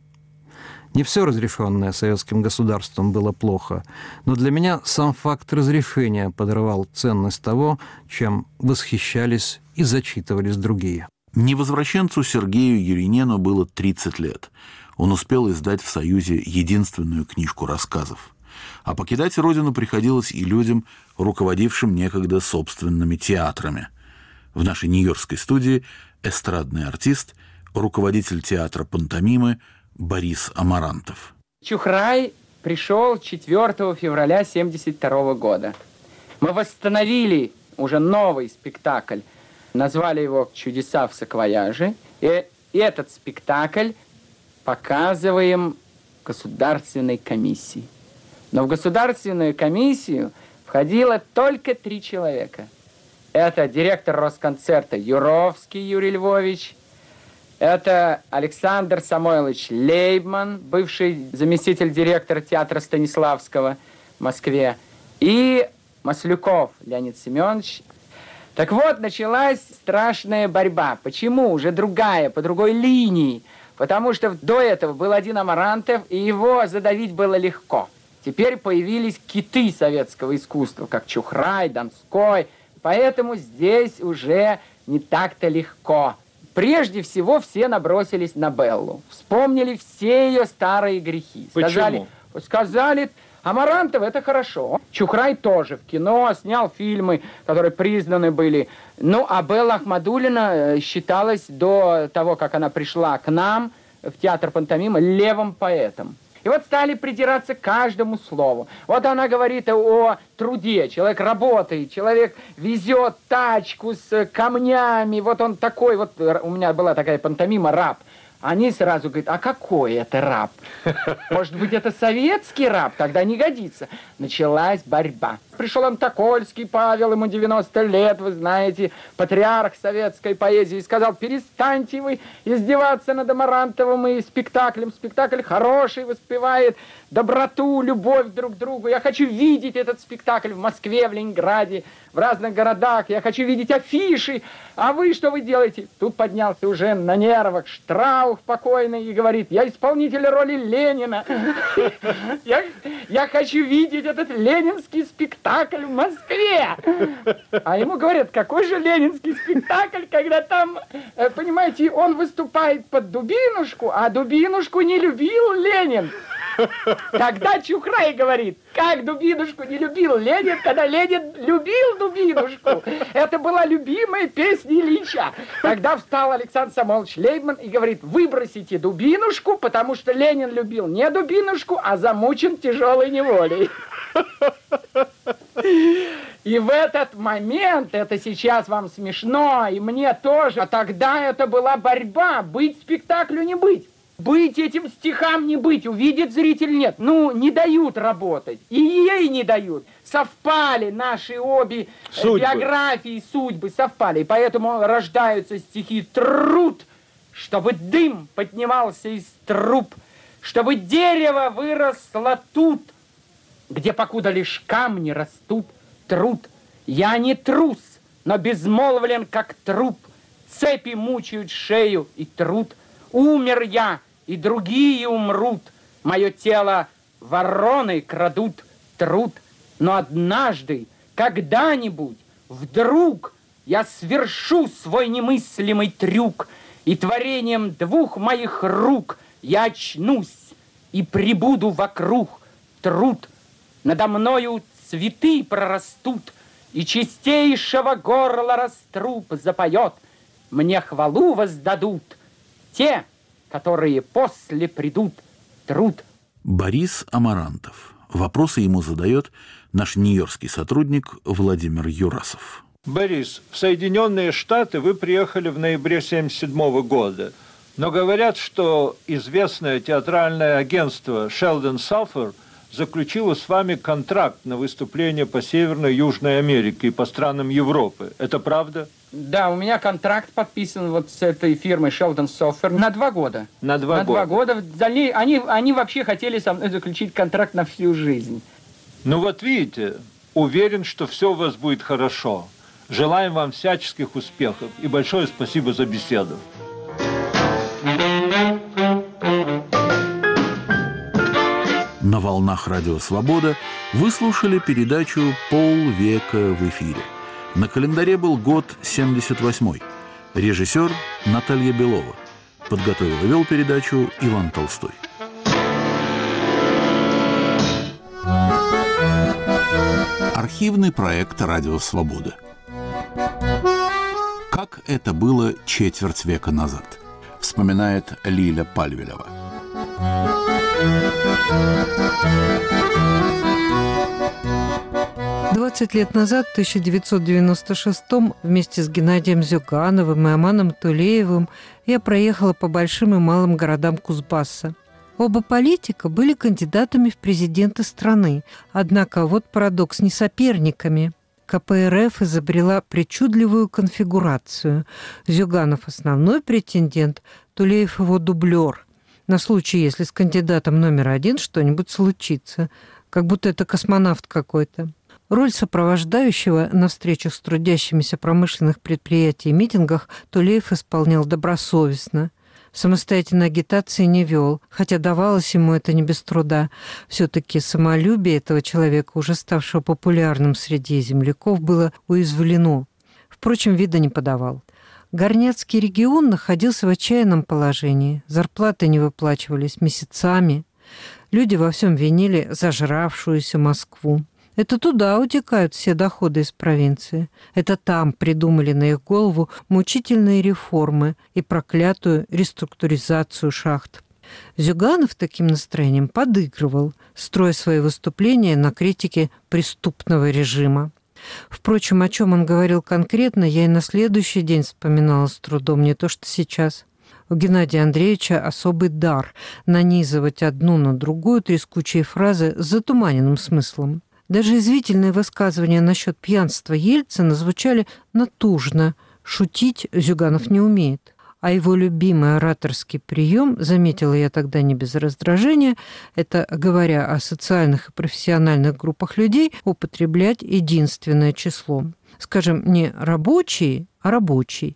Не все разрешенное советским государством было плохо, но для меня сам факт разрешения подрывал ценность того, чем восхищались и зачитывались другие. Невозвращенцу Сергею Юрьянену было тридцать лет. Он успел издать в Союзе единственную книжку рассказов. А покидать родину приходилось и людям, руководившим некогда собственными театрами. В нашей нью-йоркской студии эстрадный артист, руководитель театра пантомимы Борис Амарантов. Чухрай пришел четвёртого февраля тысяча девятьсот семьдесят второго года. Мы восстановили уже новый спектакль, назвали его «Чудеса в саквояже». И этот спектакль показываем государственной комиссии. Но в государственную комиссию входило только три человека. Это директор Росконцерта Юровский Юрий Львович, это Александр Самойлович Лейбман, бывший заместитель директора театра Станиславского в Москве, и Маслюков Леонид Семенович. Так вот, началась страшная борьба. Почему? Уже другая, по другой линии. Потому что до этого был один Амарантов, и его задавить было легко. Теперь появились киты советского искусства, как Чухрай, Донской. Поэтому здесь уже не так-то легко. Прежде всего все набросились на Беллу. Вспомнили все ее старые грехи. Сказали, сказали, Амарантов это хорошо. Чухрай тоже в кино снял фильмы, которые признаны были. Ну, а Белла Ахмадуллина считалась до того, как она пришла к нам в театр пантомимы, левым поэтом. И вот стали придираться к каждому слову. Вот она говорит о труде. Человек работает, человек везет тачку с камнями. Вот он такой, вот у меня была такая пантомима «Раб». Они сразу говорят, а какой это раб? Может быть, это советский раб? Тогда не годится. Началась борьба. Пришел Антокольский Павел, ему девяносто лет, вы знаете, патриарх советской поэзии, и сказал, перестаньте вы издеваться над Амарантовым и спектаклем. Спектакль хороший, воспевает доброту, любовь друг к другу. Я хочу видеть этот спектакль в Москве, в Ленинграде, в разных городах. Я хочу видеть афиши. А вы что вы делаете? Тут поднялся уже на нервах Штраус. Морозов покойный и говорит: я исполнитель роли Ленина. Я, я хочу видеть этот ленинский спектакль в Москве. А ему говорят: какой же ленинский спектакль, когда там, понимаете, он выступает под Дубинушку, а Дубинушку не любил Ленин. Тогда Чухрай говорит: как Дубинушку не любил Ленин, когда Ленин любил Дубинушку. Это была любимая песня Ильича. Тогда встал Александр Самуилович Лейбман и говорит: выбросите Дубинушку, потому что Ленин любил не Дубинушку, а замучен тяжелой неволей. И в этот момент, это сейчас вам смешно, и мне тоже, а тогда это была борьба, быть спектаклю не быть. Быть этим стихам не быть, увидит зритель нет. Ну, не дают работать. И ей не дают. Совпали наши обе судьбы. Биографии, судьбы совпали. И поэтому рождаются стихи «Труд», чтобы дым поднимался из труб, чтобы дерево выросло тут, где покуда лишь камни растут. Труд. Я не трус, но безмолвлен, как труп. Цепи мучают шею и труд. Умер я, и другие умрут. Мое тело вороны крадут. Труд. Но однажды, когда-нибудь, вдруг я свершу свой немыслимый трюк, и творением двух моих рук я очнусь и прибуду вокруг. Труд. Надо мною цветы прорастут, и чистейшего горла раструб запоет. Мне хвалу воздадут те, которые после придут. Труд. Борис Амарантов. Вопросы ему задает наш нью-йоркский сотрудник Владимир Юрасов. Борис, в Соединенные Штаты вы приехали в ноябре семьдесят седьмого года, но говорят, что известное театральное агентство Sheldon Sulphur заключило с вами контракт на выступление по Северной и Южной Америке и по странам Европы. Это правда? Да, у меня контракт подписан вот с этой фирмой Sheldon Sulphur на два года. На два на года. два года. Дальней, они, они вообще хотели со мной заключить контракт на всю жизнь. Ну вот видите, уверен, что все у вас будет хорошо. Желаем вам всяческих успехов и большое спасибо за беседу. На волнах Радио Свобода вы слушали передачу «Полвека в эфире». На календаре был год семьдесят восьмой. Режиссер Наталья Белова. Подготовил и вел передачу Иван Толстой. Архивный проект «Радио Свобода». Как это было четверть века назад, вспоминает Лиля Пальвелева. двадцать лет назад, в тысяча девятьсот девяносто шестом, вместе с Геннадием Зюгановым и Аманом Тулеевым я проехала по большим и малым городам Кузбасса. Оба политика были кандидатами в президенты страны, однако вот парадокс, не соперниками. ка пэ эр эф изобрела причудливую конфигурацию. Зюганов – основной претендент, Тулеев – его дублер. На случай, если с кандидатом номер один что-нибудь случится, как будто это космонавт какой-то. Роль сопровождающего на встречах с трудящимися промышленных предприятий и митингах Тулеев исполнял добросовестно. Самостоятельной агитации не вел, хотя давалось ему это не без труда. Все-таки самолюбие этого человека, уже ставшего популярным среди земляков, было уязвлено. Впрочем, вида не подавал. Горняцкий регион находился в отчаянном положении. Зарплаты не выплачивались месяцами. Люди во всем винили зажравшуюся Москву. Это туда утекают все доходы из провинции. Это там придумали на их голову мучительные реформы и проклятую реструктуризацию шахт. Зюганов таким настроением подыгрывал, строя свои выступления на критике преступного режима. Впрочем, о чем он говорил конкретно, я и на следующий день вспоминала с трудом, не то что сейчас. У Геннадия Андреевича особый дар нанизывать одну на другую трескучие фразы с затуманенным смыслом. Даже извительные высказывания насчет пьянства Ельцина звучали натужно. Шутить Зюганов не умеет. А его любимый ораторский прием, заметила я тогда не без раздражения, это, говоря о социальных и профессиональных группах людей, употреблять единственное число. Скажем, не рабочий, а рабочий.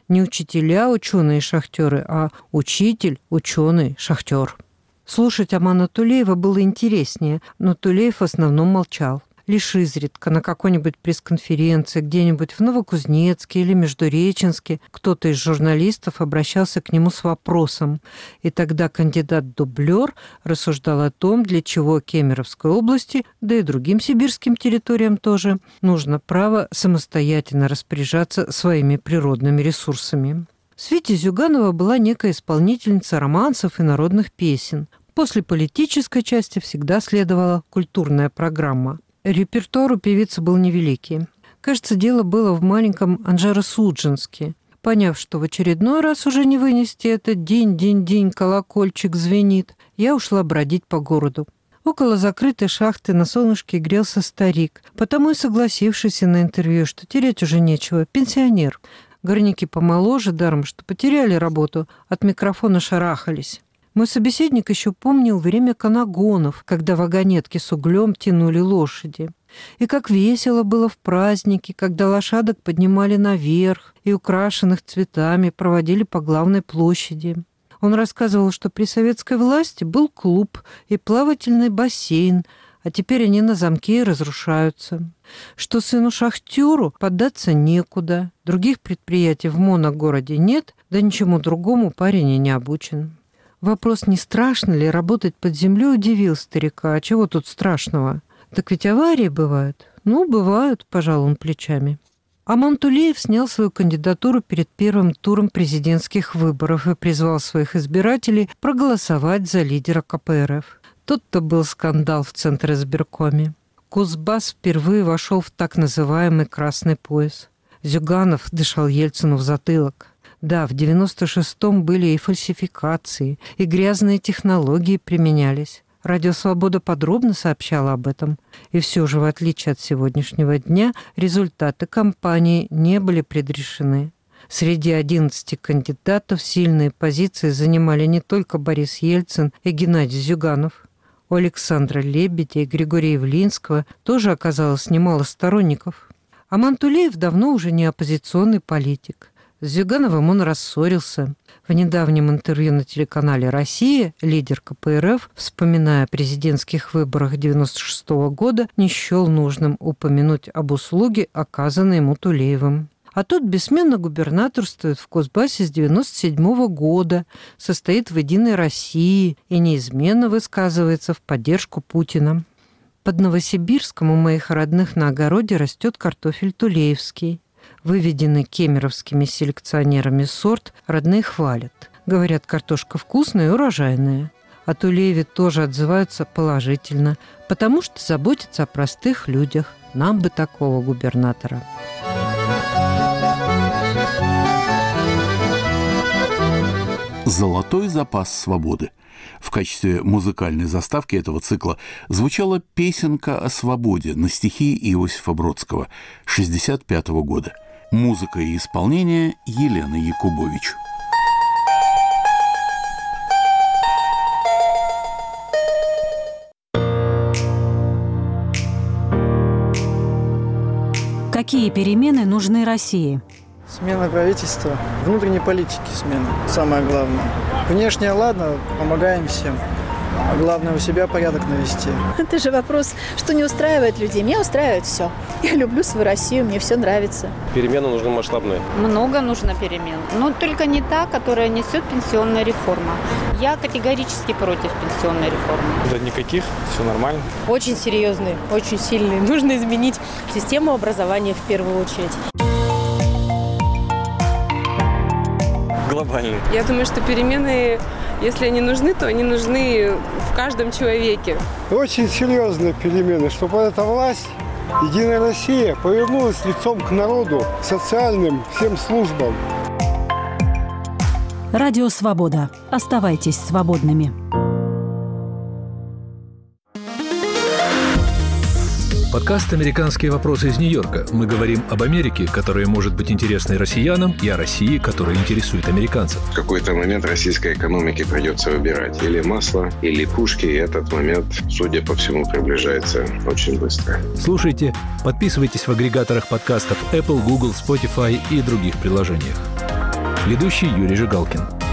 Не учителя, ученые, шахтеры, а учитель, ученый, шахтер. Слушать Амана Тулеева было интереснее, но Тулеев в основном молчал. Лишь изредка на какой-нибудь пресс-конференции где-нибудь в Новокузнецке или Междуреченске кто-то из журналистов обращался к нему с вопросом, и тогда кандидат-дублер рассуждал о том, для чего Кемеровской области, да и другим сибирским территориям тоже, нужно право самостоятельно распоряжаться своими природными ресурсами. В свите Зюганова была некая исполнительница романсов и народных песен. После политической части всегда следовала культурная программа. Репертуар у певицы был невеликий. Кажется, дело было в маленьком Анжеро-Судженске. Поняв, что в очередной раз уже не вынести этот день-день-день, колокольчик звенит, я ушла бродить по городу. Около закрытой шахты на солнышке грелся старик, потому и согласившийся на интервью, что терять уже нечего, пенсионер. Горняки помоложе, даром, что потеряли работу, от микрофона шарахались. Мой собеседник еще помнил время канагонов, когда вагонетки с углем тянули лошади. И как весело было в праздники, когда лошадок поднимали наверх и украшенных цветами проводили по главной площади. Он рассказывал, что при советской власти был клуб и плавательный бассейн, а теперь они на замке и разрушаются. Что сыну-шахтеру податься некуда, других предприятий в моногороде нет, да ничему другому парень и не обучен. Вопрос, не страшно ли работать под землей, удивил старика. А чего тут страшного? Так ведь аварии бывают. Ну, бывают, пожал он плечами. Аман Тулеев снял свою кандидатуру перед первым туром президентских выборов и призвал своих избирателей проголосовать за лидера ка пэ эр эф. Тут-то был скандал в Центризбиркоме. Кузбасс впервые вошел в так называемый «красный пояс». Зюганов дышал Ельцину в затылок. Да, в девяносто шестом были и фальсификации, и грязные технологии применялись. Радио «Свобода» подробно сообщала об этом. И все же, в отличие от сегодняшнего дня, результаты кампании не были предрешены. Среди одиннадцати кандидатов сильные позиции занимали не только Борис Ельцин и Геннадий Зюганов. У Александра Лебедя и Григория Явлинского тоже оказалось немало сторонников. Аман Тулеев давно уже не оппозиционный политик. С Зюгановым он рассорился. В недавнем интервью на телеканале «Россия» лидер ка пэ эр эф, вспоминая о президентских выборах девяносто шестого года, не счел нужным упомянуть об услуге, оказанной ему Тулеевым. А тот бессменно губернаторствует в Кузбассе с девяносто седьмого года, состоит в «Единой России» и неизменно высказывается в поддержку Путина. Под Новосибирском у моих родных на огороде растет картофель тулеевский. Выведенный кемеровскими селекционерами сорт родные хвалят. Говорят, картошка вкусная и урожайная. О Тулееве тоже отзываются положительно, потому что заботятся о простых людях. Нам бы такого губернатора. «Золотой запас свободы». В качестве музыкальной заставки этого цикла звучала песенка о свободе на стихи Иосифа Бродского шестьдесят пятого года. Музыка и исполнение Елены Якубович. Какие перемены нужны России? Смена правительства, внутренней политики смена, самое главное. Внешне, ладно, помогаем всем. А главное, у себя порядок навести. Это же вопрос, что не устраивает людей. Меня устраивает все. Я люблю свою Россию, мне все нравится. Перемены нужны масштабные. Много нужно перемен. Но только не та, которая несет пенсионная реформа. Я категорически против пенсионной реформы. Да никаких, все нормально. Очень серьезные, очень сильные. Нужно изменить систему образования в первую очередь. Глобальные. Я думаю, что перемены, если они нужны, то они нужны в каждом человеке. Очень серьезные перемены, чтобы эта власть, Единая Россия, повернулась лицом к народу, социальным всем службам. Радио «Свобода». Оставайтесь свободными. Подкаст «Американские вопросы» из Нью-Йорка. Мы говорим об Америке, которая может быть интересной россиянам, и о России, которая интересует американцев. В какой-то момент российской экономике придется выбирать или масло, или пушки, и этот момент, судя по всему, приближается очень быстро. Слушайте, подписывайтесь в агрегаторах подкастов Apple, Google, Spotify и других приложениях. Ведущий Юрий Жигалкин.